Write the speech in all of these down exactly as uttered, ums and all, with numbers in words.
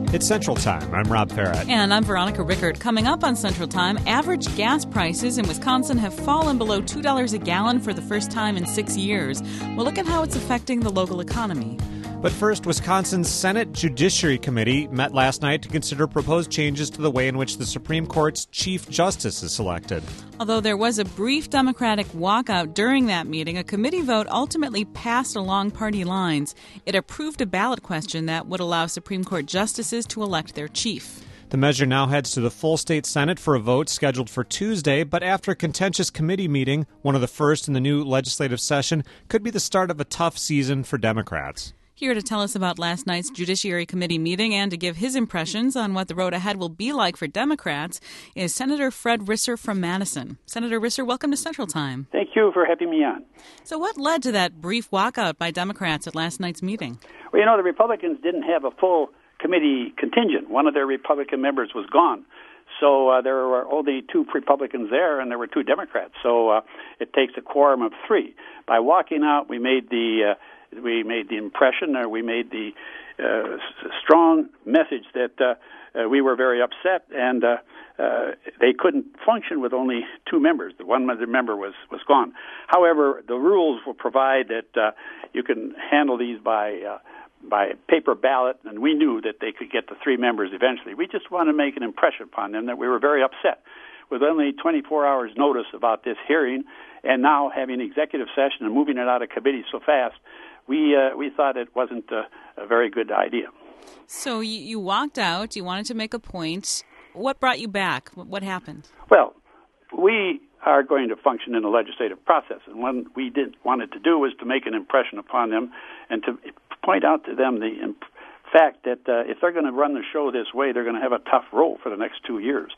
It's Central Time. I'm Rob Farrett. And I'm Veronica Rickert. Coming up on Central Time, average gas prices in Wisconsin have fallen below two dollars a gallon for the first time in six years. We'll look at how it's affecting the local economy. But first, Wisconsin's Senate Judiciary Committee met last night to consider proposed changes to the way in which the Supreme Court's Chief Justice is selected. Although there was a brief Democratic walkout during that meeting, a committee vote ultimately passed along party lines. It approved a ballot question that would allow Supreme Court justices to elect their chief. The measure now heads to the full state Senate for a vote scheduled for Tuesday, but after a contentious committee meeting, one of the first in the new legislative session, could be the start of a tough season for Democrats. Here to tell us about last night's Judiciary Committee meeting and to give his impressions on what the road ahead will be like for Democrats is Senator Fred Risser from Madison. Senator Risser, welcome to Central Time. Thank you for having me on. So what led to that brief walkout by Democrats at last night's meeting? Well, you know, the Republicans didn't have a full committee contingent. One of their Republican members was gone. So uh, there were only two Republicans there, and there were two Democrats. So uh, it takes a quorum of three. By walking out, we made the... Uh, We made the impression, or we made the uh, strong message that uh, uh, we were very upset, and uh, uh, they couldn't function with only two members. The one other member was, was gone. However, the rules will provide that uh, you can handle these by uh, by paper ballot, and we knew that they could get the three members eventually. We just want to make an impression upon them that we were very upset. With only twenty-four hours notice about this hearing, and now having executive session and moving it out of committee so fast, we uh, we thought it wasn't a, a very good idea. So you, you walked out. You wanted to make a point. What brought you back? What happened? Well, we are going to function in a legislative process, and what we did wanted to do was to make an impression upon them and to point out to them the imp- fact that uh, if they're going to run the show this way, they're going to have a tough role for the next two years.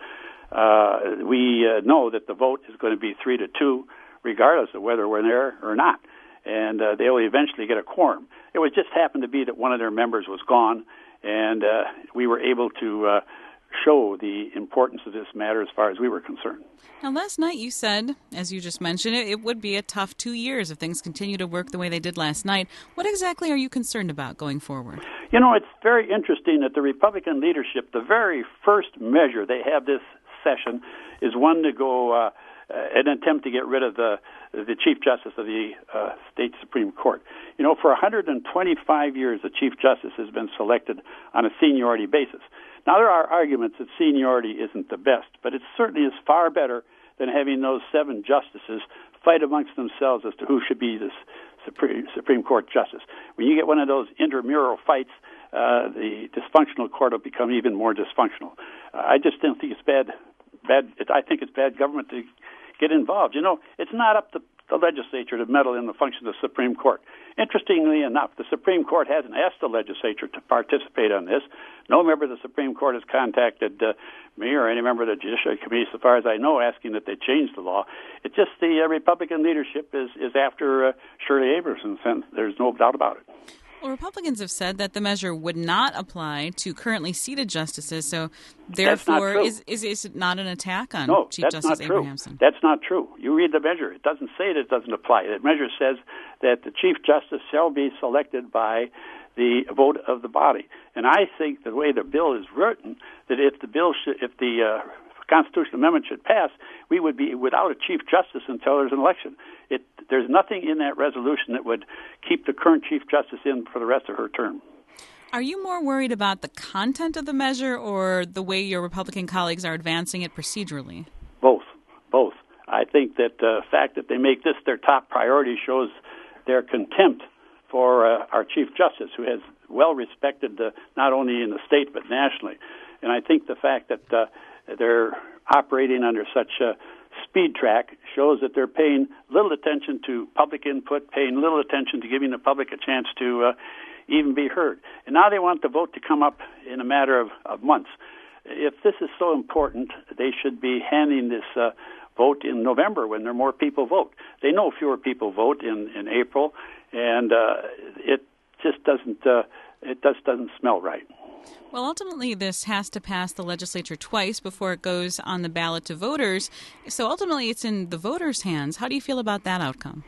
Uh, we uh, know that the vote is going to be three to two, regardless of whether we're there or not. And uh, they will eventually get a quorum. It would just happen to be that one of their members was gone, and uh, we were able to uh, show the importance of this matter as far as we were concerned. Now, last night you said, as you just mentioned, it, it would be a tough two years if things continue to work the way they did last night. What exactly are you concerned about going forward? You know, it's very interesting that the Republican leadership, the very first measure they have this session is one to go, uh, an attempt to get rid of the the Chief Justice of the uh, state Supreme Court. You know, for one hundred twenty-five years, the Chief Justice has been selected on a seniority basis. Now, there are arguments that seniority isn't the best, but it certainly is far better than having those seven justices fight amongst themselves as to who should be this Supreme, Supreme Court justice. When you get one of those intramural fights, uh, the dysfunctional court will become even more dysfunctional. Uh, I just don't think it's bad. Bad. I think it's bad government to get involved. You know, it's not up to the legislature to meddle in the function of the Supreme Court. Interestingly enough, the Supreme Court hasn't asked the legislature to participate on this. No member of the Supreme Court has contacted uh, me or any member of the Judiciary Committee, so far as I know, asking that they change the law. It's just the uh, Republican leadership is, is after uh, Shirley Abrahamson, and there's no doubt about it. Well, Republicans have said that the measure would not apply to currently seated justices, so therefore, is, is is it not an attack on no, Chief that's Justice not true. Abrahamson? That's not true. You read the measure. It doesn't say that it doesn't apply. The measure says that the Chief Justice shall be selected by the vote of the body. And I think the way the bill is written, that if the bill should, if the uh, constitutional amendment should pass, we would be without a Chief Justice until there's an election. It, there's nothing in that resolution that would keep the current Chief Justice in for the rest of her term. Are you more worried about the content of the measure or the way your Republican colleagues are advancing it procedurally? Both. Both. I think that the fact that they make this their top priority shows their contempt for uh, our Chief Justice, who has well respected uh, not only in the state but nationally. And I think the fact that uh, they're operating under such a speed track shows that they're paying little attention to public input, paying little attention to giving the public a chance to uh, even be heard. And now they want the vote to come up in a matter of, of months. If this is so important, they should be handing this uh, vote in November when there are more people vote. They know fewer people vote in, in April, and uh, it just doesn't uh, it just doesn't smell right. Well, ultimately, this has to pass the legislature twice before it goes on the ballot to voters. So ultimately, it's in the voters' hands. How do you feel about that outcome?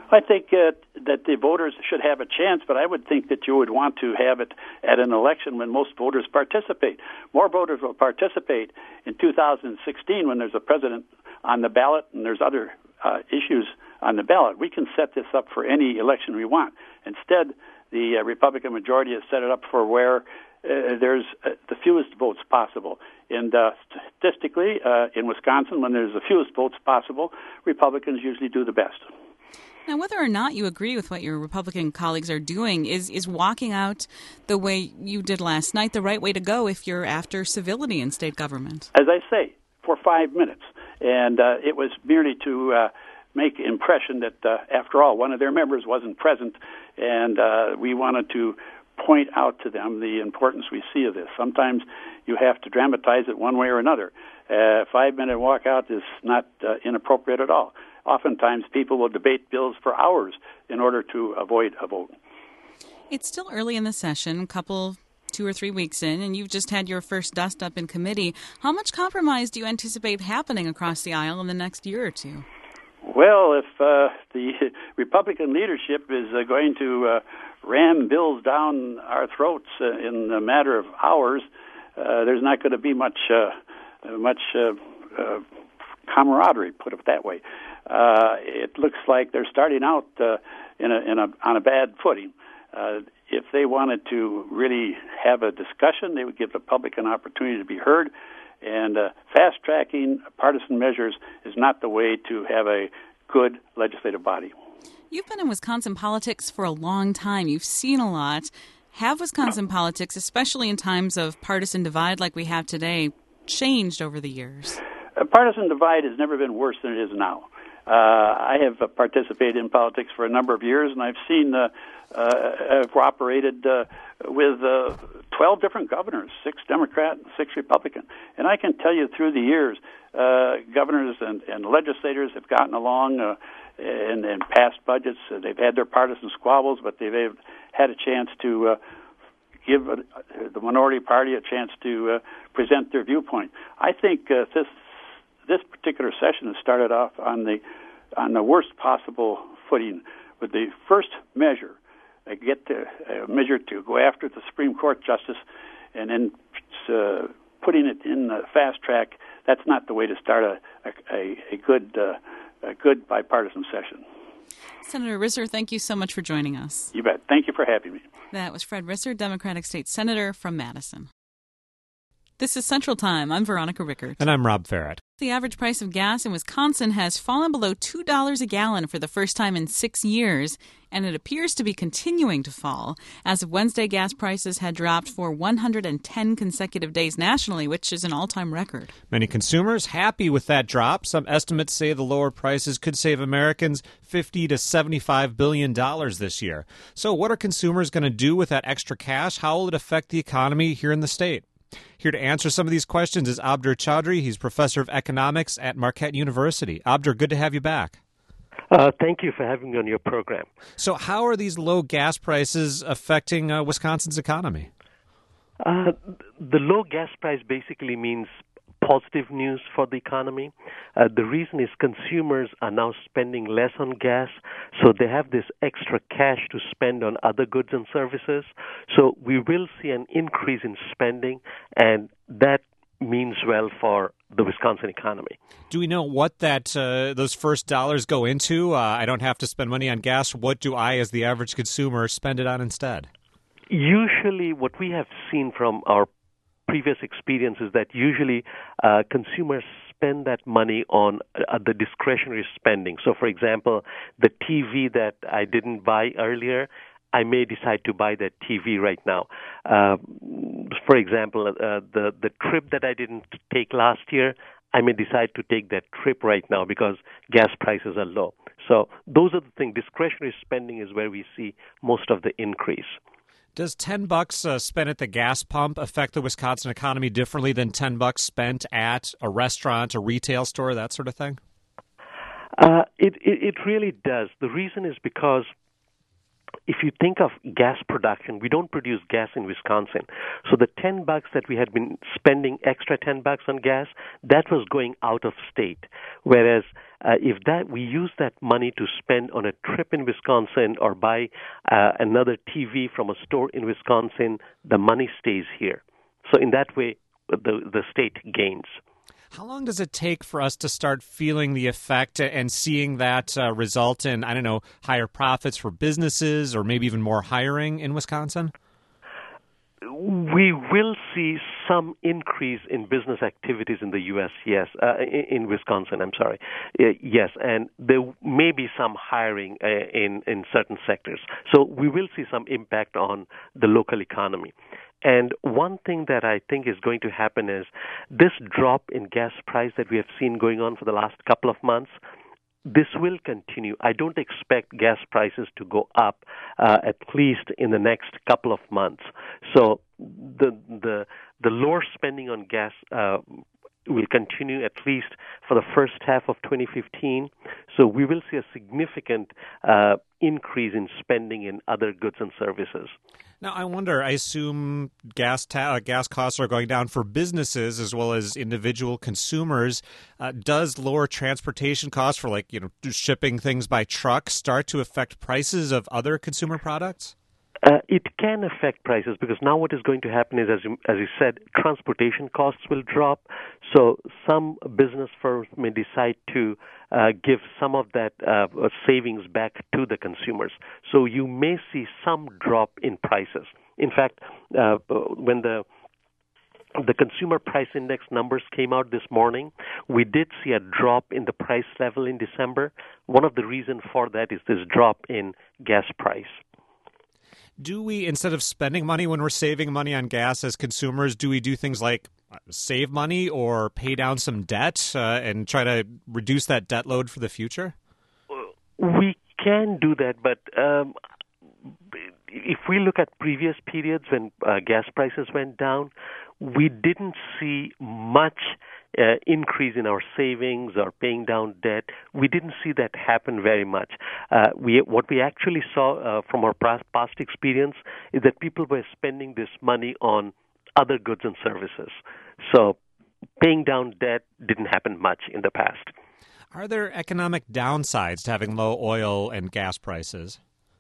I think uh, that the voters should have a chance, but I would think that you would want to have it at an election when most voters participate. More voters will participate in two thousand sixteen when there's a president on the ballot and there's other uh, issues on the ballot. We can set this up for any election we want. Instead, the uh, Republican majority has set it up for where uh, there's uh, the fewest votes possible. And uh, statistically, uh, in Wisconsin, when there's the fewest votes possible, Republicans usually do the best. Now, whether or not you agree with what your Republican colleagues are doing, is, is walking out the way you did last night the right way to go if you're after civility in state government? As I say, for five minutes. And uh, it was merely to uh, make impression that, uh, after all, one of their members wasn't present, and uh, we wanted to point out to them the importance we see of this. Sometimes you have to dramatize it one way or another. A uh, five-minute walkout is not uh, inappropriate at all. Oftentimes, people will debate bills for hours in order to avoid a vote. It's still early in the session, a couple, two or three weeks in, and you've just had your first dust-up in committee. How much compromise do you anticipate happening across the aisle in the next year or two? Well, if uh, the Republican leadership is uh, going to uh, ram bills down our throats uh, in a matter of hours, uh, there's not going to be much uh, much uh, uh, camaraderie, put it that way. Uh, it looks like they're starting out uh, in a, in a, on a bad footing. Uh, if they wanted to really have a discussion, they would give the public an opportunity to be heard. And uh, fast-tracking partisan measures is not the way to have a good legislative body. You've been in Wisconsin politics for a long time. You've seen a lot. Have Wisconsin politics, especially in times of partisan divide like we have today, changed over the years? A partisan divide has never been worse than it is now. Uh, I have uh, participated in politics for a number of years, and I've seen, uh, uh, I've cooperated uh, with uh, twelve different governors, six Democrat and six Republican. And I can tell you through the years, uh, governors and, and legislators have gotten along uh, in, in past budgets. Uh, they've had their partisan squabbles, but they've had a chance to uh, give uh, the minority party a chance to uh, present their viewpoint. I think uh, this This particular session has started off on the on the worst possible footing, with the first measure, uh, get the uh, measure to go after the Supreme Court justice, and then uh, putting it in the fast track. That's not the way to start a a, a good uh, a good bipartisan session. Senator Risser, thank you so much for joining us. You bet. Thank you for having me. That was Fred Risser, Democratic State Senator from Madison. This is Central Time. I'm Veronica Rickert. And I'm Rob Farrett. The average price of gas in Wisconsin has fallen below two dollars a gallon for the first time in six years, and it appears to be continuing to fall. As of Wednesday, gas prices had dropped for one hundred ten consecutive days nationally, which is an all-time record. Many consumers happy with that drop. Some estimates say the lower prices could save Americans fifty to seventy-five billion dollars this year. So what are consumers going to do with that extra cash? How will it affect the economy here in the state? Here to answer some of these questions is Abdur Chaudhry. He's professor of economics at Marquette University. Abdur, good to have you back. Uh, thank you for having me on your program. So how are these low gas prices affecting uh, Wisconsin's economy? Uh, the low gas price basically means positive news for the economy. Uh, the reason is consumers are now spending less on gas, so they have this extra cash to spend on other goods and services. So we will see an increase in spending, and that means well for the Wisconsin economy. Do we know what that uh, those first dollars go into? Uh, I don't have to spend money on gas. What do I, as the average consumer, spend it on instead? Usually what we have seen from our previous experience is that usually uh, consumers spend that money on uh, the discretionary spending. So, for example, the T V that I didn't buy earlier, I may decide to buy that T V right now. Uh, for example, uh, the, the trip that I didn't take last year, I may decide to take that trip right now because gas prices are low. So those are the things. Discretionary spending is where we see most of the increase. Does ten bucks uh, spent at the gas pump affect the Wisconsin economy differently than ten bucks spent at a restaurant, a retail store, that sort of thing? Uh, it, it it really does. The reason is because if you think of gas production, we don't produce gas in Wisconsin. So the ten bucks that we had been spending, extra ten bucks on gas, that was going out of state. Whereas uh, if that we use that money to spend on a trip in Wisconsin or buy uh, another T V from a store in Wisconsin, the money stays here. So in that way, the the state gains. How long does it take for us to start feeling the effect and seeing that uh, result in, I don't know, higher profits for businesses or maybe even more hiring in Wisconsin? We will see some increase in business activities in the U S, yes, uh, in, in Wisconsin, I'm sorry. Uh, yes, and there may be some hiring uh, in, in certain sectors. So we will see some impact on the local economy. And one thing that I think is going to happen is this drop in gas price that we have seen going on for the last couple of months, this will continue. I don't expect gas prices to go up uh, at least in the next couple of months. So the the the lower spending on gas uh, will continue at least for the first half of twenty fifteen. So we will see a significant uh, increase in spending in other goods and services. Now, I wonder, I assume gas ta- gas costs are going down for businesses as well as individual consumers. Uh, does lower transportation costs for, like, you know, shipping things by truck start to affect prices of other consumer products? Uh, it can affect prices because now what is going to happen is, as you, as you said, transportation costs will drop. So some business firms may decide to uh, give some of that uh, savings back to the consumers. So you may see some drop in prices. In fact, uh, when the The consumer price index numbers came out this morning, we did see a drop in the price level in December. One of the reasons for that is this drop in gas price. Do we, instead of spending money when we're saving money on gas as consumers, do we do things like save money or pay down some debt uh, and try to reduce that debt load for the future? We can do that, but um, if we look at previous periods when uh, gas prices went down, we didn't see much uh, increase in our savings or paying down debt. We didn't see that happen very much. Uh, we what we actually saw uh, from our past experience is that people were spending this money on other goods and services. So paying down debt didn't happen much in the past. Are there economic downsides to having low oil and gas prices?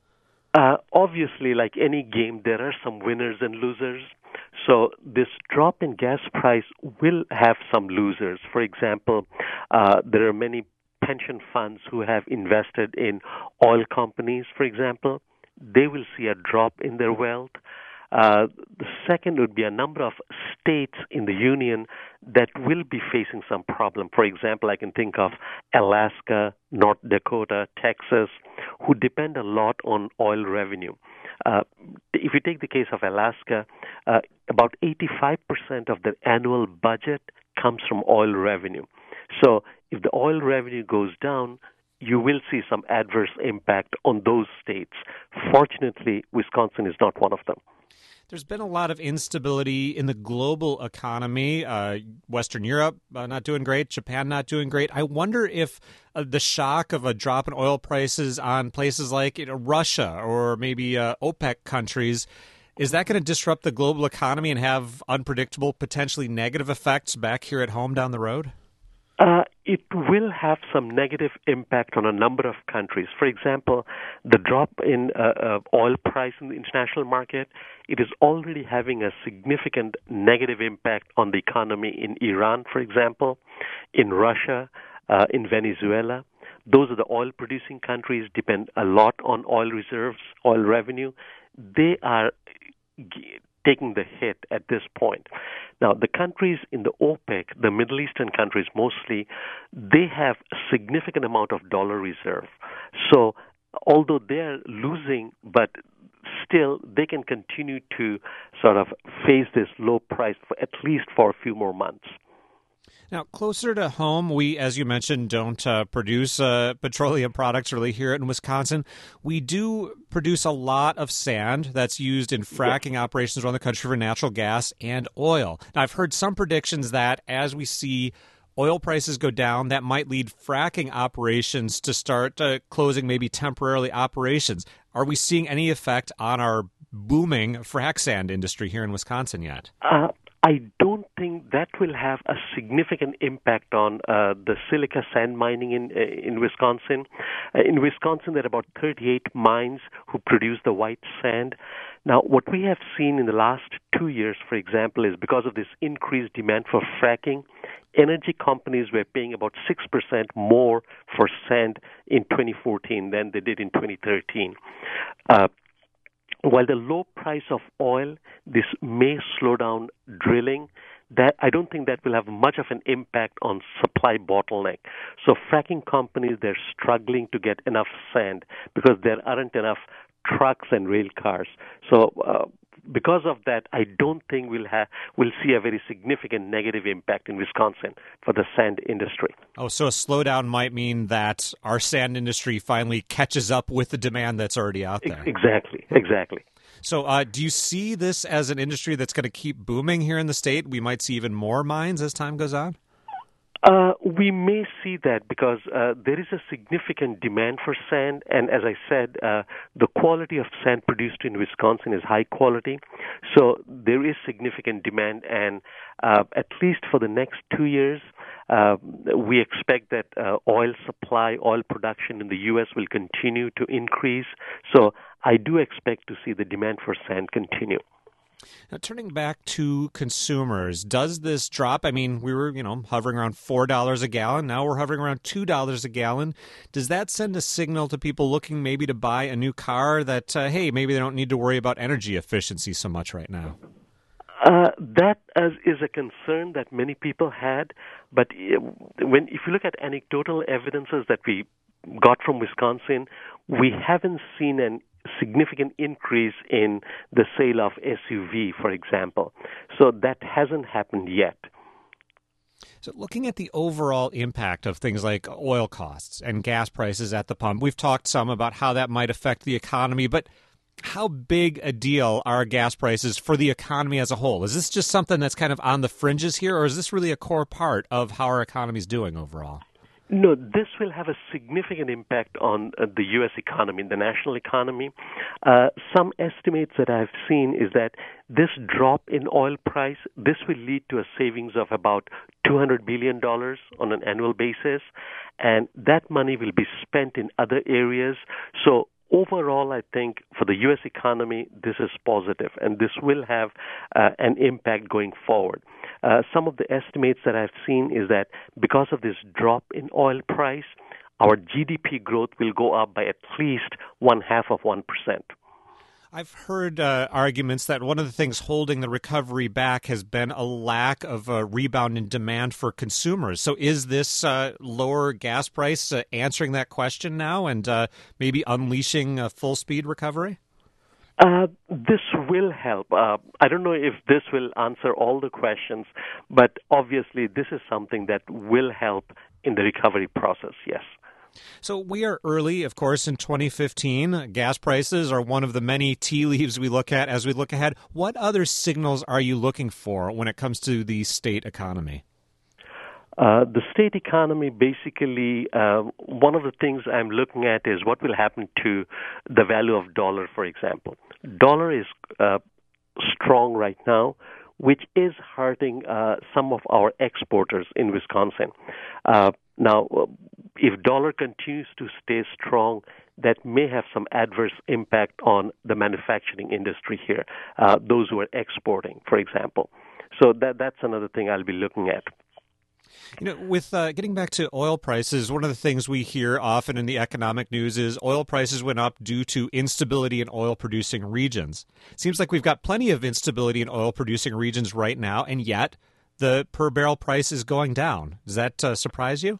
Uh, obviously, like any game, there are some winners and losers. So this drop in gas price will have some losers. For example, uh, there are many pension funds who have invested in oil companies, for example. They will see a drop in their wealth. Uh, the second would be a number of states in the union that will be facing some problem. For example, I can think of Alaska, North Dakota, Texas, who depend a lot on oil revenue. Uh, if you take the case of Alaska, uh, about eighty-five percent of their annual budget comes from oil revenue. So if the oil revenue goes down, you will see some adverse impact on those states. Fortunately, Wisconsin is not one of them. There's been a lot of instability in the global economy. Uh, Western Europe uh, not doing great, Japan not doing great. I wonder if uh, the shock of a drop in oil prices on places like you know, Russia or maybe uh, OPEC countries, is that going to disrupt the global economy and have unpredictable, potentially negative effects back here at home down the road? Uh, it will have some negative impact on a number of countries. For example, the drop in uh, uh, oil price in the international market, it is already having a significant negative impact on the economy in Iran, for example, in Russia, uh, in Venezuela. Those are the oil-producing countries, depend a lot on oil reserves, oil revenue. They are g- taking the hit at this point. Now, the countries in the OPEC, the Middle Eastern countries mostly, they have a significant amount of dollar reserve. So although they're losing, but still they can continue to sort of face this low price for at least for a few more months. Now, closer to home, we, as you mentioned, don't uh, produce uh, petroleum products really here in Wisconsin. We do produce a lot of sand that's used in fracking yeah. operations around the country for natural gas and oil. Now, I've heard some predictions that as we see oil prices go down, that might lead fracking operations to start uh, closing, maybe temporarily operations. Are we seeing any effect on our booming frac sand industry here in Wisconsin yet? Uh, I don't think that will have a significant impact on uh, the silica sand mining in uh, in Wisconsin. Uh, in Wisconsin, there are about thirty-eight mines who produce the white sand. Now, what we have seen in the last two years, for example, is because of this increased demand for fracking, energy companies were paying about six percent more for sand in twenty fourteen than they did in twenty thirteen. Uh, While the low price of oil, this may slow down drilling, that I don't think that will have much of an impact on supply bottleneck. So fracking companies, they're struggling to get enough sand because there aren't enough trucks and rail cars. So uh, because of that, I don't think we'll have we'll see a very significant negative impact in Wisconsin for the sand industry. Oh, so a slowdown might mean that our sand industry finally catches up with the demand that's already out there. Exactly, exactly. So uh, do you see this as an industry that's going to keep booming here in the state? We might see even more mines as time goes on? Uh, we may see that because uh, there is a significant demand for sand, and as I said, uh, the quality of sand produced in Wisconsin is high quality, so there is significant demand, and uh, at least for the next two years, uh, we expect that uh, oil supply, oil production in the U S will continue to increase, so I do expect to see the demand for sand continue. Now, turning back to consumers, does this drop? I mean, we were, you know, hovering around four dollars a gallon. Now we're hovering around two dollars a gallon. Does that send a signal to people looking maybe to buy a new car that, uh, hey, maybe they don't need to worry about energy efficiency so much right now? Uh, that is, is a concern that many people had. But when if you look at anecdotal evidences that we got from Wisconsin, we haven't seen an significant increase in the sale of S U V, for example. So that hasn't happened yet. So looking at the overall impact of things like oil costs and gas prices at the pump, we've talked some about how that might affect the economy, but how big a deal are gas prices for the economy as a whole? Is this just something that's kind of on the fringes here, or is this really a core part of how our economy is doing overall? No, this will have a significant impact on uh, the U S economy, the national economy. Uh, some estimates that I've seen is that this drop in oil price, this will lead to a savings of about two hundred billion dollars on an annual basis, and that money will be spent in other areas. So overall, I think for the U S economy, this is positive, and this will have uh, an impact going forward. Uh, some of the estimates that I've seen is that because of this drop in oil price, our G D P growth will go up by at least one half of one percent. I've heard uh, arguments that one of the things holding the recovery back has been a lack of a rebound in demand for consumers. So is this uh, lower gas price uh, answering that question now and uh, maybe unleashing a full-speed recovery? Uh, this will help. Uh, I don't know if this will answer all the questions, but obviously this is something that will help in the recovery process, yes. So we are early, of course, in twenty fifteen. Gas prices are one of the many tea leaves we look at as we look ahead. What other signals are you looking for when it comes to the state economy? Uh, the state economy, basically, uh, one of the things I'm looking at is what will happen to the value of dollar, for example. Dollar is uh, strong right now, which is hurting uh, some of our exporters in Wisconsin. Uh, now, if dollar continues to stay strong, that may have some adverse impact on the manufacturing industry here, uh, those who are exporting, for example. So that that's another thing I'll be looking at. You know, with uh, getting back to oil prices, one of the things we hear often in the economic news is oil prices went up due to instability in oil-producing regions. It seems like we've got plenty of instability in oil-producing regions right now, and yet the per-barrel price is going down. Does that uh, surprise you?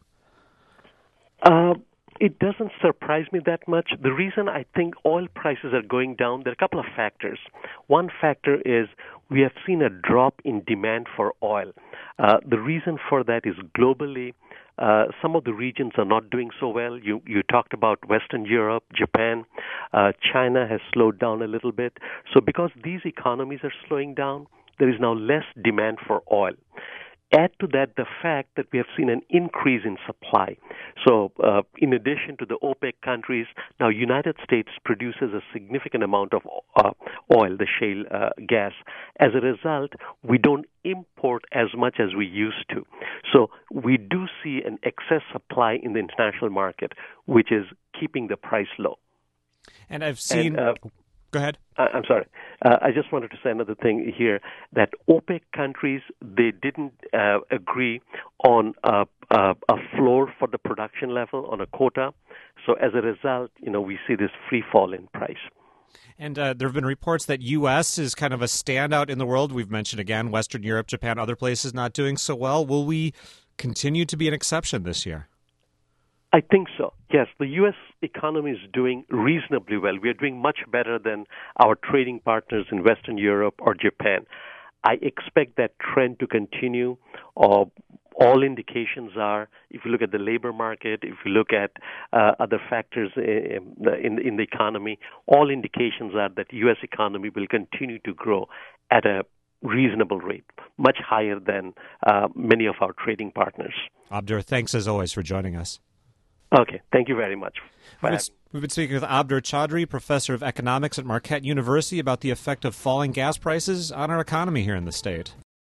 Uh, it doesn't surprise me that much. The reason I think oil prices are going down, there are a couple of factors. One factor is we have seen a drop in demand for oil. Uh, the reason for that is globally, uh, some of the regions are not doing so well. You you talked about Western Europe, Japan. Uh, China has slowed down a little bit. So because these economies are slowing down, there is now less demand for oil. Add to that the fact that we have seen an increase in supply. So uh, in addition to the OPEC countries, now United States produces a significant amount of uh, oil, the shale uh, gas. As a result, we don't import as much as we used to. So we do see an excess supply in the international market, which is keeping the price low. And I've seen... And, uh, Go ahead. Uh, I'm sorry. Uh, I just wanted to say another thing here, that OPEC countries, they didn't uh, agree on a, a, a floor for the production level, on a quota. So as a result, you know, we see this free fall in price. And uh, there have been reports that U S is kind of a standout in the world. We've mentioned, again, Western Europe, Japan, other places not doing so well. Will we continue to be an exception this year? I think so. Yes, the U S economy is doing reasonably well. We are doing much better than our trading partners in Western Europe or Japan. I expect that trend to continue. Uh, all indications are, if you look at the labor market, if you look at uh, other factors in the, in, in the economy, all indications are that the U S economy will continue to grow at a reasonable rate, much higher than uh, many of our trading partners. Abdur, thanks as always for joining us. Okay, thank you very much. We've been, we've been speaking with Abdur Chaudhry, professor of economics at Marquette University, about the effect of falling gas prices on our economy here in the state.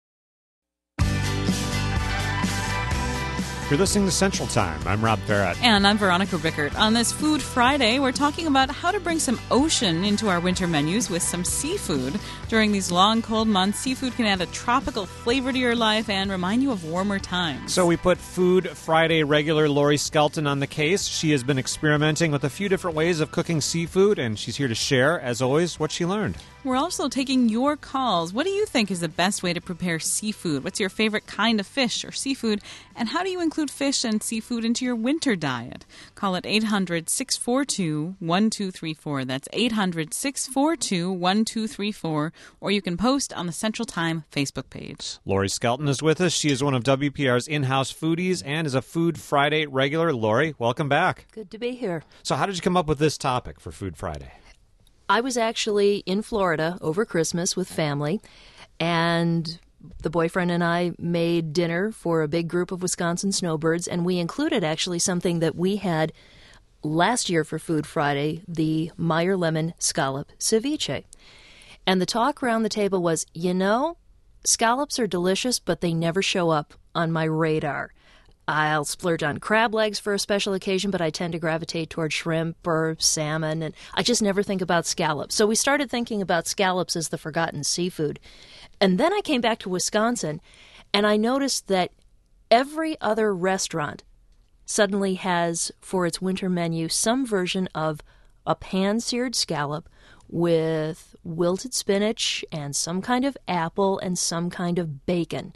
You're listening to Central Time. I'm Rob Barrett. And I'm Veronica Rickert. On this Food Friday, we're talking about how to bring some ocean into our winter menus with some seafood. During these long, cold months, seafood can add a tropical flavor to your life and remind you of warmer times. So we put Food Friday regular Lori Skelton on the case. She has been experimenting with a few different ways of cooking seafood, and she's here to share, as always, what she learned. We're also taking your calls. What do you think is the best way to prepare seafood? What's your favorite kind of fish or seafood? And how do you include fish and seafood into your winter diet? Call it eight hundred, six four two, one two three four. That's eight hundred, six four two, one two three four. Or you can post on the Central Time Facebook page. Lori Skelton is with us. She is one of W P R's in-house foodies and is a Food Friday regular. Lori, welcome back. Good to be here. So how did you come up with this topic for Food Friday? I was actually in Florida over Christmas with family, and the boyfriend and I made dinner for a big group of Wisconsin snowbirds, and we included actually something that we had last year for Food Friday, the Meyer lemon scallop ceviche. And the talk around the table was, you know, scallops are delicious, but they never show up on my radar. I'll splurge on crab legs for a special occasion, but I tend to gravitate toward shrimp or salmon, and I just never think about scallops. So we started thinking about scallops as the forgotten seafood. And then I came back to Wisconsin, and I noticed that every other restaurant suddenly has, for its winter menu, some version of a pan-seared scallop with wilted spinach and some kind of apple and some kind of bacon.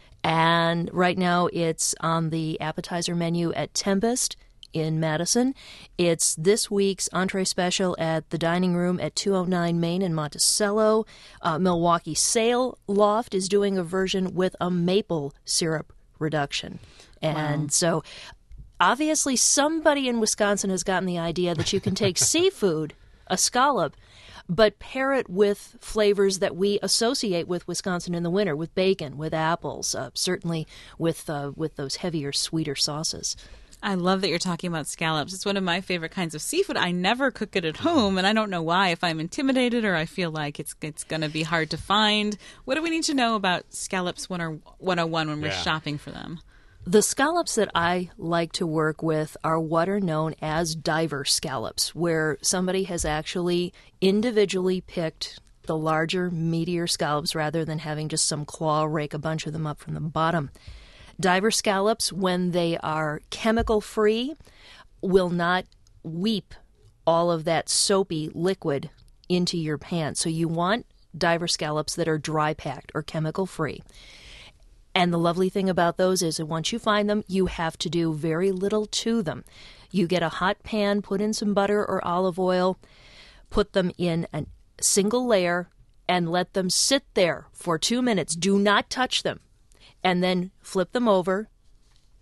And right now it's on the appetizer menu at Tempest in Madison. It's this week's entree special at the dining room at two oh nine Main in Monticello. Uh, Milwaukee Sail Loft is doing a version with a maple syrup reduction. And wow. So obviously somebody in Wisconsin has gotten the idea that you can take seafood, a scallop, but pair it with flavors that we associate with Wisconsin in the winter, with bacon, with apples, uh, certainly with uh, with those heavier, sweeter sauces. I love that you're talking about scallops. It's one of my favorite kinds of seafood. I never cook it at home, and I don't know why, if I'm intimidated or I feel like it's it's going to be hard to find. What do we need to know about scallops one oh one when we're yeah. shopping for them? The scallops that I like to work with are what are known as diver scallops, where somebody has actually individually picked the larger, meatier scallops rather than having just some claw rake a bunch of them up from the bottom. Diver scallops, when they are chemical-free, will not weep all of that soapy liquid into your pan. So you want diver scallops that are dry-packed or chemical-free. And the lovely thing about those is that once you find them, you have to do very little to them. You get a hot pan, put in some butter or olive oil, put them in a single layer, and let them sit there for two minutes. Do not touch them. And then flip them over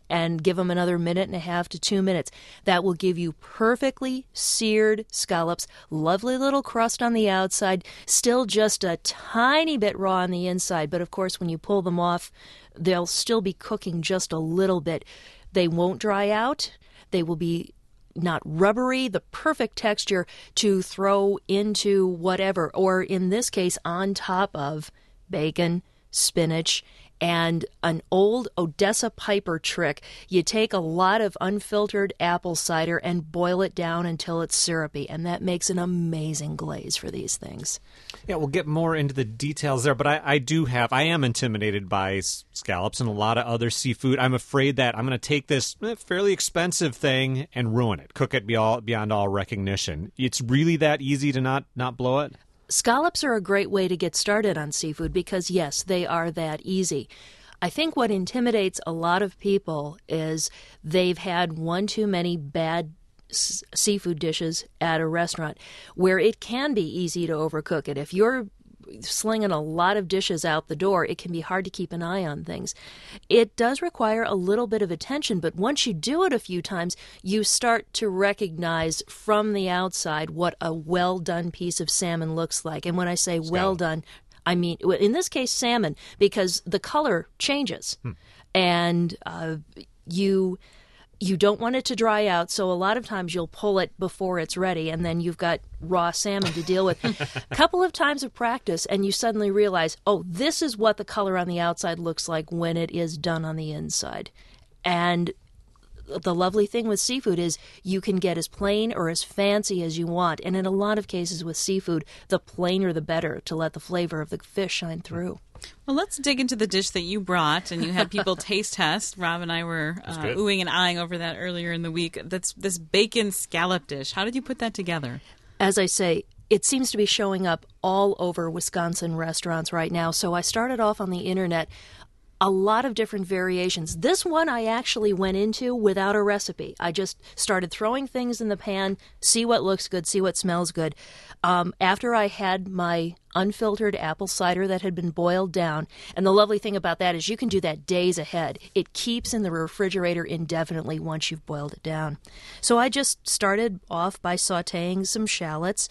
and give them another minute and a half to two minutes. That will give you perfectly seared scallops, lovely little crust on the outside, still just a tiny bit raw on the inside. But of course, when you pull them off, they'll still be cooking just a little bit. They won't dry out. They will be not rubbery, the perfect texture to throw into whatever, or in this case, on top of bacon, spinach, and an old Odessa Piper trick. You take a lot of unfiltered apple cider and boil it down until it's syrupy, and that makes an amazing glaze for these things. Yeah, we'll get more into the details there, but I, I do have, I am intimidated by scallops and a lot of other seafood. I'm afraid that I'm going to take this fairly expensive thing and ruin it, cook it beyond all recognition. It's really that easy to not, not blow it? Scallops are a great way to get started on seafood because, yes, they are that easy. I think what intimidates a lot of people is they've had one too many bad s- seafood dishes at a restaurant where it can be easy to overcook it. If you're slinging a lot of dishes out the door, it can be hard to keep an eye on things. It does require a little bit of attention, but once you do it a few times, you start to recognize from the outside what a well-done piece of salmon looks like. And when I say Scallop. well done, I mean, in this case, salmon, because the color changes. Hmm. And uh, you... You don't want it to dry out, so a lot of times you'll pull it before it's ready, and then you've got raw salmon to deal with. A couple of times of practice, and you suddenly realize, oh, this is what the color on the outside looks like when it is done on the inside. And the lovely thing with seafood is you can get as plain or as fancy as you want, and in a lot of cases with seafood, the plainer the better to let the flavor of the fish shine through. Well, let's dig into the dish that you brought, and you had people taste test. Rob and I were uh, oohing and eyeing over that earlier in the week. That's this bacon scallop dish. How did you put that together? As I say, it seems to be showing up all over Wisconsin restaurants right now, so I started off on the internet. A lot of different variations. This one I actually went into without a recipe. I just started throwing things in the pan, see what looks good, see what smells good. Um, after I had my unfiltered apple cider that had been boiled down, and the lovely thing about that is you can do that days ahead. It keeps in the refrigerator indefinitely once you've boiled it down. So I just started off by sautéing some shallots.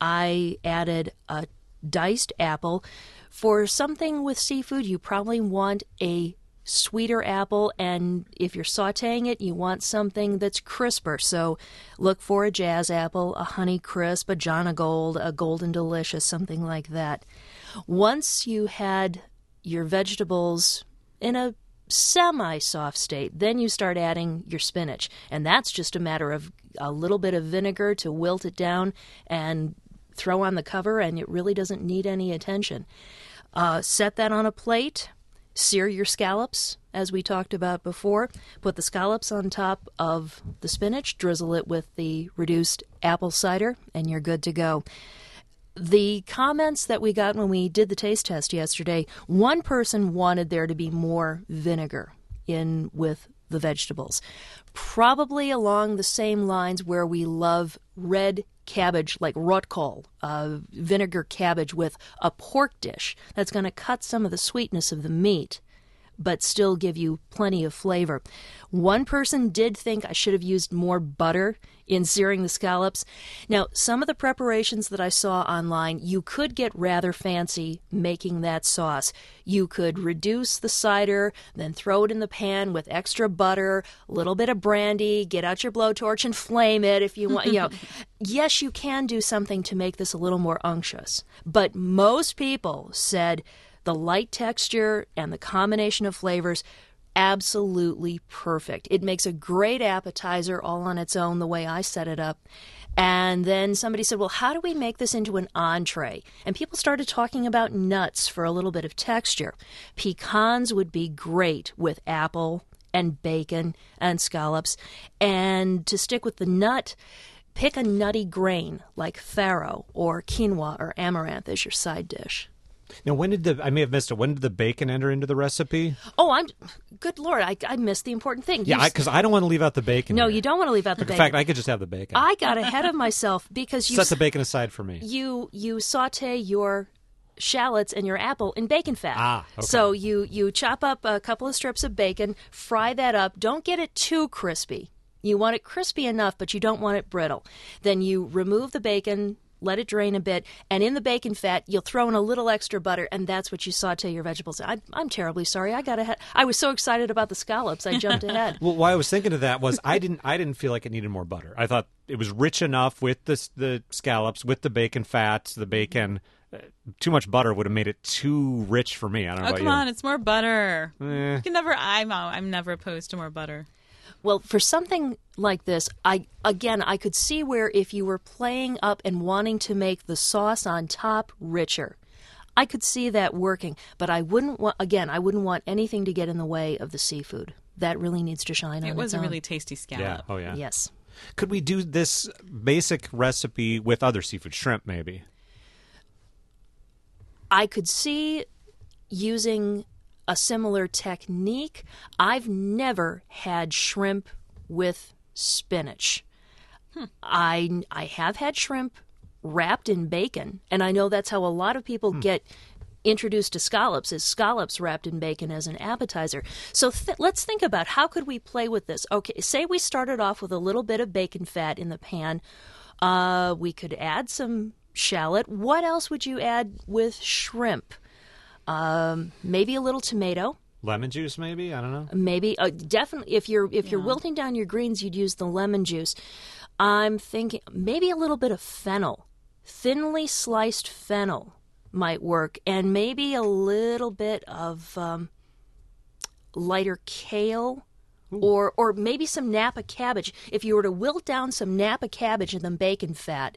I added a diced apple. For something with seafood, you probably want a sweeter apple, and if you're sautéing it, you want something that's crisper. So look for a jazz apple, a honey crisp, a Jonagold, a golden delicious, something like that. Once you had your vegetables in a semi-soft state, then you start adding your spinach, and that's just a matter of a little bit of vinegar to wilt it down and throw on the cover, and it really doesn't need any attention. Uh, set that on a plate. Sear your scallops, as we talked about before. Put the scallops on top of the spinach. Drizzle it with the reduced apple cider, and you're good to go. The comments that we got when we did the taste test yesterday, one person wanted there to be more vinegar in with the vegetables. Probably along the same lines where we love red cabbage, like rotkohl, uh, vinegar cabbage with a pork dish. That's going to cut some of the sweetness of the meat, but still give you plenty of flavor. One person did think I should have used more butter in searing the scallops. Now, some of the preparations that I saw online, you could get rather fancy making that sauce. You could reduce the cider, then throw it in the pan with extra butter, a little bit of brandy, get out your blowtorch and flame it if you want. You know, yes, you can do something to make this a little more unctuous, but most people said the light texture and the combination of flavors, absolutely perfect. It makes a great appetizer all on its own, the way I set it up. And then somebody said, well, how do we make this into an entree? And people started talking about nuts for a little bit of texture. Pecans would be great with apple and bacon and scallops. And to stick with the nut, pick a nutty grain like farro or quinoa or amaranth as your side dish. Now, when did the, I may have missed it, when did the bacon enter into the recipe? Oh, I'm, good Lord, I, I missed the important thing. Yeah, because I, I don't want to leave out the bacon. No, here. you don't want to leave out the In bacon. fact, I could just have the bacon. I got ahead of myself because you... Set the bacon aside for me. You, you saute your shallots and your apple in bacon fat. Ah, okay. So you, you chop up a couple of strips of bacon, fry that up. Don't get it too crispy. You want it crispy enough, but you don't want it brittle. Then you remove the bacon, let it drain a bit, and in the bacon fat, you'll throw in a little extra butter, and that's what you saute your vegetables in. I, I'm terribly sorry. I got ahead. I was so excited about the scallops, I jumped ahead. Well, why I was thinking of that was I didn't I didn't feel like it needed more butter. I thought it was rich enough with the the scallops, with the bacon fats, the bacon. Uh, too much butter would have made it too rich for me. I don't know Oh, about come you. on, it's more butter. Eh. You can never. I'm I'm never opposed to more butter. Well, for something like this, I again, I could see where if you were playing up and wanting to make the sauce on top richer, I could see that working. But I wouldn't want, again, I wouldn't want anything to get in the way of the seafood. That really needs to shine on It its was a own. really tasty scallop. Yeah. Oh, yeah. Yes. Could we do this basic recipe with other seafood, shrimp maybe? I could see using a similar technique. I've never had shrimp with spinach. Hmm. I I have had shrimp wrapped in bacon, and I know that's how a lot of people hmm. get introduced to scallops, is scallops wrapped in bacon as an appetizer. So th- let's think about how could we play with this. Okay, say we started off with a little bit of bacon fat in the pan. Uh, we could add some shallot. What else would you add with shrimp? Um, maybe a little tomato. Lemon juice, maybe? I don't know. Maybe, uh, definitely. If you're if you're Yeah. wilting down your greens, you'd use the lemon juice. I'm thinking maybe a little bit of fennel, thinly sliced fennel might work, and maybe a little bit of um, lighter kale. Ooh. Or or maybe some Napa cabbage. If you were to wilt down some Napa cabbage in the bacon fat,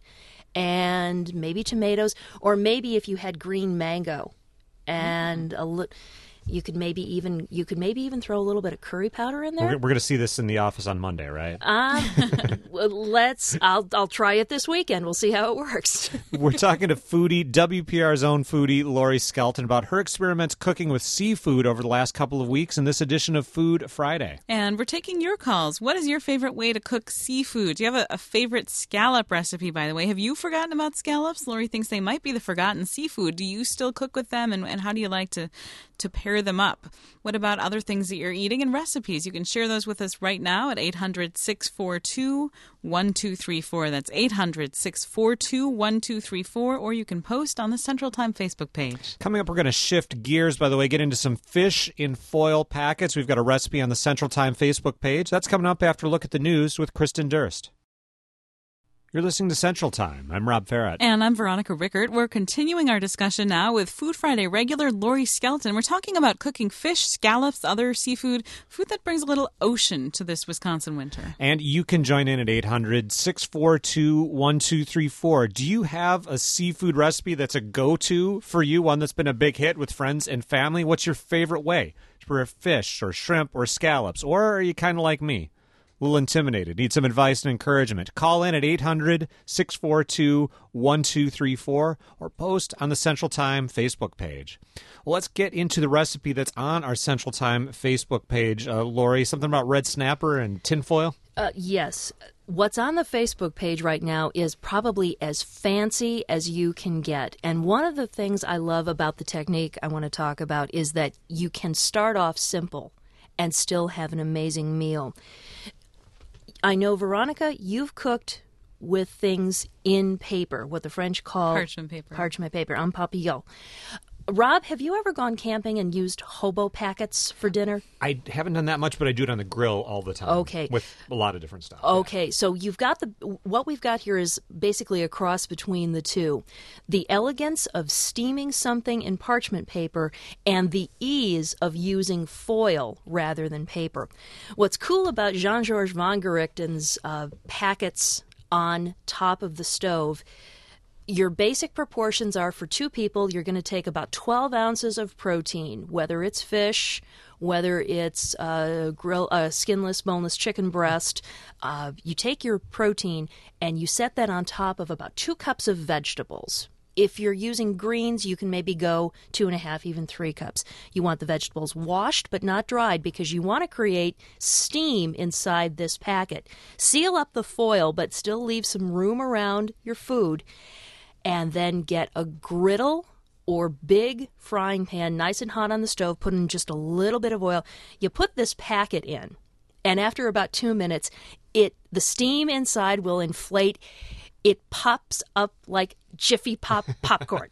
and maybe tomatoes, or maybe if you had green mango. And a li- you could maybe even you could maybe even throw a little bit of curry powder in there. We're, we're going to see this in the office on Monday, right? Um, well, let's. I'll I'll try it this weekend. We'll see how it works. We're talking to foodie, W P R's own foodie, Lori Skelton, about her experiments cooking with seafood over the last couple of weeks in this edition of Food Friday. And we're taking your calls. What is your favorite way to cook seafood? Do you have a, a favorite scallop recipe, by the way? Have you forgotten about scallops? Lori thinks they might be the forgotten seafood. Do you still cook with them, and, and how do you like to, to pair them up? What about other things that you're eating and recipes? You can share those with us right now at eight hundred, six four two, one two three four. That's eight hundred, six four two, one two three four, or you can post on the Central Time Facebook page. Coming up, we're going to shift gears, by the way, get into some fish in foil packets. We've got a recipe on the Central Time Facebook page. That's coming up after a look at the news with Kristen Durst. You're listening to Central Time. I'm Rob Farrett. And I'm Veronica Rickert. We're continuing our discussion now with Food Friday regular Lori Skelton. We're talking about cooking fish, scallops, other seafood, food that brings a little ocean to this Wisconsin winter. And you can join in at eight hundred, six four two, one two three four. Do you have a seafood recipe that's a go-to for you, one that's been a big hit with friends and family? What's your favorite way to prepare fish or shrimp or scallops? Or are you kind of like me? A little intimidated, need some advice and encouragement? Call in at eight hundred, six four two, one two three four or post on the Central Time Facebook page. Well, let's get into the recipe that's on our Central Time Facebook page. Uh, Lori, something about red snapper and tinfoil? Uh, yes. What's on the Facebook page right now is probably as fancy as you can get. And one of the things I love about the technique I want to talk about is that you can start off simple and still have an amazing meal. I know, Veronica, you've cooked with things in paper, what the French call parchment paper. Parchment paper, en papillon. Rob, have you ever gone camping and used hobo packets for dinner? I haven't done that much, but I do it on the grill all the time. Okay. With a lot of different stuff. Okay, yeah. So you've got the, what we've got here is basically a cross between the two. The elegance of steaming something in parchment paper and the ease of using foil rather than paper. What's cool about Jean-Georges Vongerichten's uh, packets on top of the stove, your basic proportions are for two people, you're going to take about twelve ounces of protein, whether it's fish, whether it's uh, grill, uh, skinless, boneless chicken breast. Uh, you take your protein and you set that on top of about two cups of vegetables. If you're using greens, you can maybe go two and a half, even three cups. You want the vegetables washed but not dried because you want to create steam inside this packet. Seal up the foil but still leave some room around your food. And then get a griddle or big frying pan, nice and hot on the stove, put in just a little bit of oil. You put this packet in, and after about two minutes, it the steam inside will inflate. It pops up like Jiffy Pop popcorn.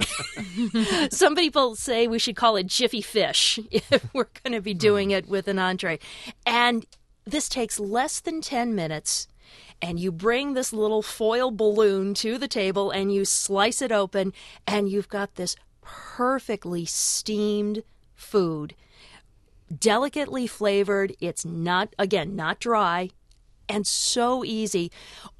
Some people say we should call it Jiffy Fish if we're going to be doing it with an entree. And this takes less than ten minutes. And you bring this little foil balloon to the table and you slice it open, and you've got this perfectly steamed food, delicately flavored. It's not, again, not dry, and so easy.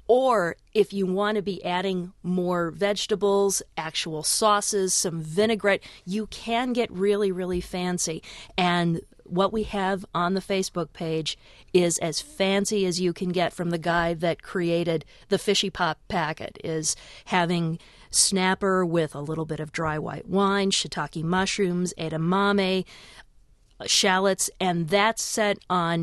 Or if you want to be adding more vegetables, actual sauces, some vinaigrette, you can get really, really fancy. And what we have on the Facebook page is as fancy as you can get from the guy that created the Fishy Pop packet, is having snapper with a little bit of dry white wine, shiitake mushrooms, edamame, shallots, and that's set on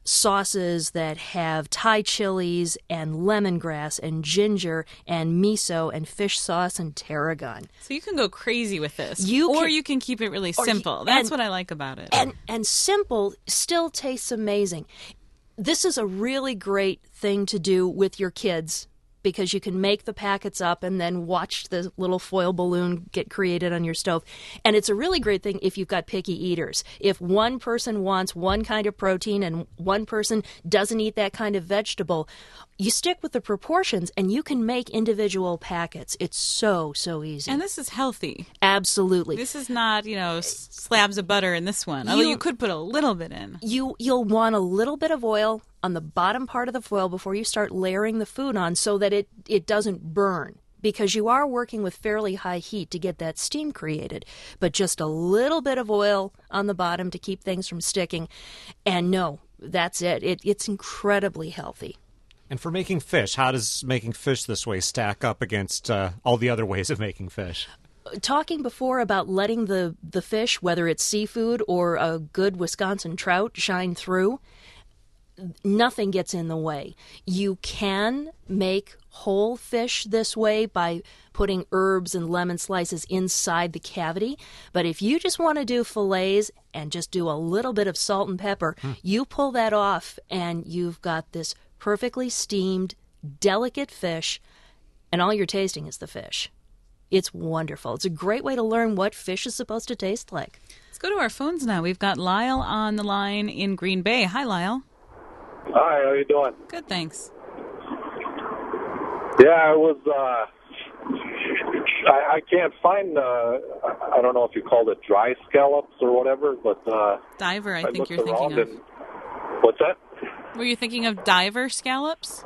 sauces that have Thai chilies and lemongrass and ginger and miso and fish sauce and tarragon. So you can go crazy with this. You or can, you can keep it really you, simple. That's and, what I like about it. And and simple still tastes amazing. This is a really great thing to do with your kids, because you can make the packets up and then watch the little foil balloon get created on your stove. And it's a really great thing if you've got picky eaters. If one person wants one kind of protein and one person doesn't eat that kind of vegetable, you stick with the proportions and you can make individual packets. It's so, so easy. And this is healthy. Absolutely. This is not, you know, slabs of butter in this one. Although you, you could put a little bit in. You, you'll want a little bit of oil on the bottom part of the foil before you start layering the food on, so that it, it doesn't burn, because you are working with fairly high heat to get that steam created. But just a little bit of oil on the bottom to keep things from sticking. And no, that's it. it it's incredibly healthy. And for making fish, how does making fish this way stack up against uh, all the other ways of making fish? Talking before about letting the, the fish, whether it's seafood or a good Wisconsin trout, shine through, nothing gets in the way. You can make whole fish this way by putting herbs and lemon slices inside the cavity. But if you just want to do fillets and just do a little bit of salt and pepper, hmm. you pull that off and you've got this perfectly steamed, delicate fish, and all you're tasting is the fish. It's wonderful. It's a great way to learn what fish is supposed to taste like. Let's go to our phones now. We've got Lyle on the line in Green Bay. Hi, Lyle. Hi, how you doing? Good, thanks. Yeah, I was, uh, I, I can't find, uh, I don't know if you called it dry scallops or whatever, but, uh, Diver, I, I think you're thinking of. And, what's that? Were you thinking of diver scallops?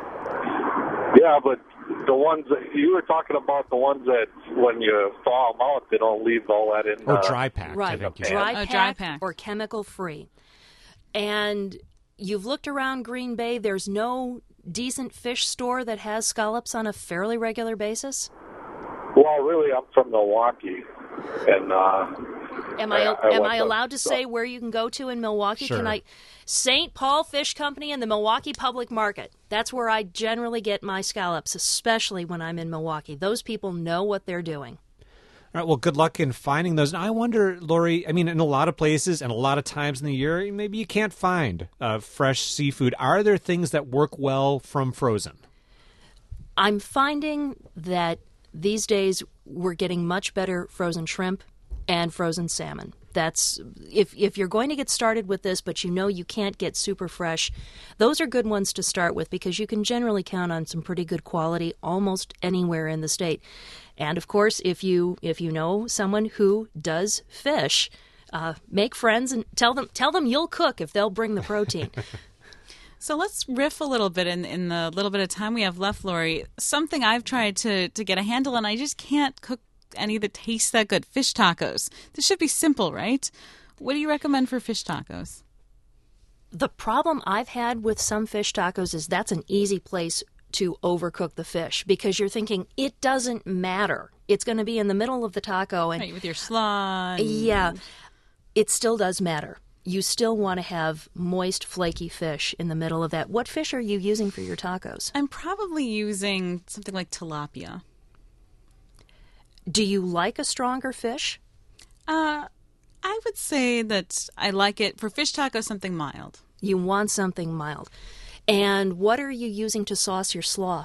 Yeah, but the ones that you were talking about, the ones that when you thaw them out, they don't leave all that in. Or uh, dry packed, right. I think you dry, said. packed oh, dry packed or chemical free. And you've looked around Green Bay, there's no decent fish store that has scallops on a fairly regular basis? Well, really, I'm from Milwaukee, and uh, am I, I, I am I allowed to, to say where you can go to in Milwaukee? Sure. Can I? Saint Paul Fish Company and the Milwaukee Public Market. That's where I generally get my scallops, especially when I'm in Milwaukee. Those people know what they're doing. All right, well, good luck in finding those. And I wonder, Lori, I mean, in a lot of places and a lot of times in the year, maybe you can't find uh, fresh seafood. Are there things that work well from frozen? I'm finding that these days we're getting much better frozen shrimp and frozen salmon. That's if if you're going to get started with this, but you know you can't get super fresh, those are good ones to start with, because you can generally count on some pretty good quality almost anywhere in the state. And of course, if you if you know someone who does fish, uh, make friends and tell them tell them you'll cook if they'll bring the protein. So let's riff a little bit in, in the little bit of time we have left, Lori. Something I've tried to, to get a handle on, I just can't cook any that taste that good. Fish tacos. This should be simple, right? What do you recommend for fish tacos? The problem I've had with some fish tacos is that's an easy place to overcook the fish, because you're thinking it doesn't matter. It's going to be in the middle of the taco. And right, with your slaw. And... Yeah, it still does matter. You still want to have moist, flaky fish in the middle of that. What fish are you using for your tacos? I'm probably using something like tilapia. Do you like a stronger fish? Uh, I would say that I like it for fish tacos, something mild. You want something mild. And what are you using to sauce your slaw?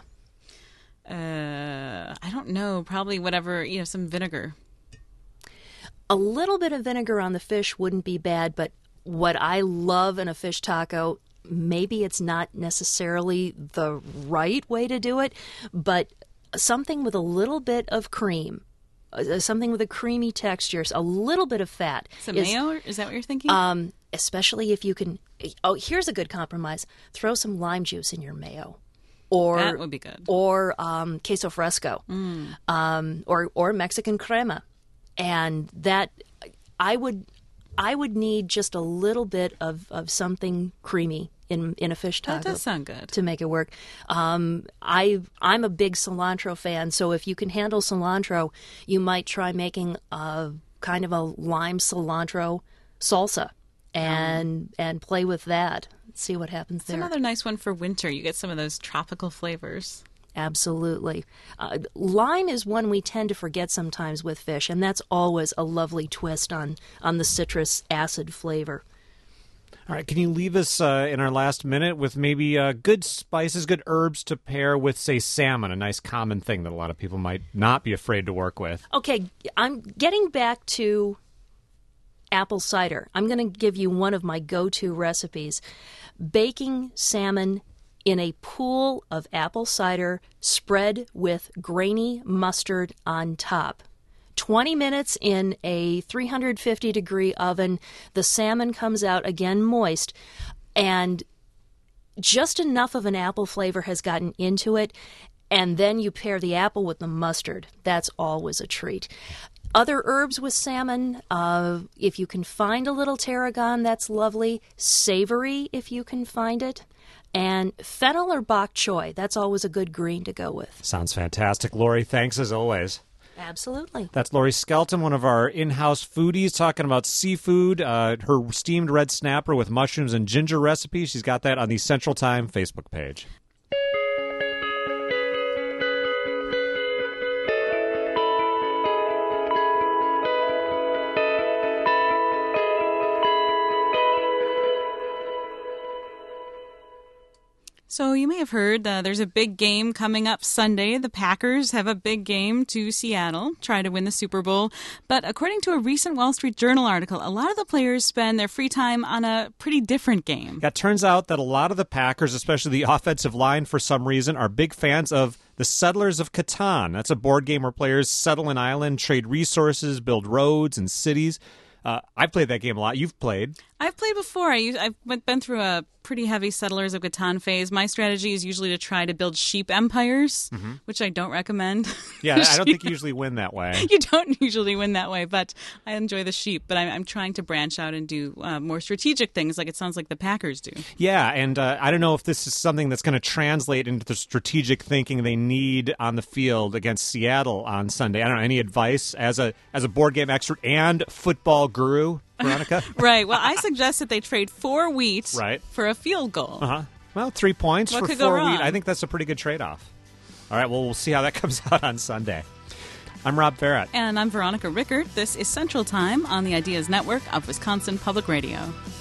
Uh, I don't know. Probably whatever, you know, some vinegar. A little bit of vinegar on the fish wouldn't be bad, but what I love in a fish taco, maybe it's not necessarily the right way to do it, but something with a little bit of cream, uh, something with a creamy texture, a little bit of fat. Some is, mayo? Is that what you're thinking? Um, especially if you can. Oh, here's a good compromise: throw some lime juice in your mayo, or that would be good. Or um, queso fresco, mm. um, or or Mexican crema, and that I would. I would need just a little bit of, of something creamy in in a fish taco. That does sound good. To make it work. Um, I, I'm a big cilantro fan, so if you can handle cilantro, you might try making a kind of a lime cilantro salsa and um, and play with that. See what happens it's there. Another nice one for winter. You get some of those tropical flavors. Absolutely. Uh, lime is one we tend to forget sometimes with fish, and that's always a lovely twist on, on the citrus acid flavor. All right, can you leave us uh, in our last minute with maybe uh, good spices, good herbs to pair with, say, salmon, a nice common thing that a lot of people might not be afraid to work with? Okay, I'm getting back to apple cider. I'm going to give you one of my go-to recipes. Baking salmon in a pool of apple cider spread with grainy mustard on top. twenty minutes in a three hundred fifty degree oven. The salmon comes out again moist, and just enough of an apple flavor has gotten into it, and then you pair the apple with the mustard. That's always a treat. Other herbs with salmon, uh, if you can find a little tarragon, that's lovely. Savory, if you can find it. And fennel or bok choy, that's always a good green to go with. Sounds fantastic. Lori, thanks as always. Absolutely. That's Lori Skelton, one of our in-house foodies, talking about seafood, uh, her steamed red snapper with mushrooms and ginger recipe. She's got that on the Central Time Facebook page. So you may have heard uh, there's a big game coming up Sunday. The Packers have a big game to Seattle, try to win the Super Bowl. But according to a recent Wall Street Journal article, a lot of the players spend their free time on a pretty different game. Yeah, it turns out that a lot of the Packers, especially the offensive line for some reason, are big fans of the Settlers of Catan. That's a board game where players settle an island, trade resources, build roads and cities. Uh, I've played that game a lot. You've played. I've played before. I used, I've been through a pretty heavy Settlers of Catan phase. My strategy is usually to try to build sheep empires, mm-hmm. which I don't recommend. Yeah, I don't think you usually win that way. You don't usually win that way, but I enjoy the sheep. But I'm, I'm trying to branch out and do uh, more strategic things like it sounds like the Packers do. Yeah, and uh, I don't know if this is something that's going to translate into the strategic thinking they need on the field against Seattle on Sunday. I don't know, any advice as a as a board game expert and football guru? Veronica? Right. Well, I suggest that they trade four wheat right. for a field goal. Uh-huh. Well, three points what for could four go wrong? wheat. I think that's a pretty good trade-off. All right, well, we'll see how that comes out on Sunday. I'm Rob Barrett. And I'm Veronica Rickert. This is Central Time on the Ideas Network of Wisconsin Public Radio.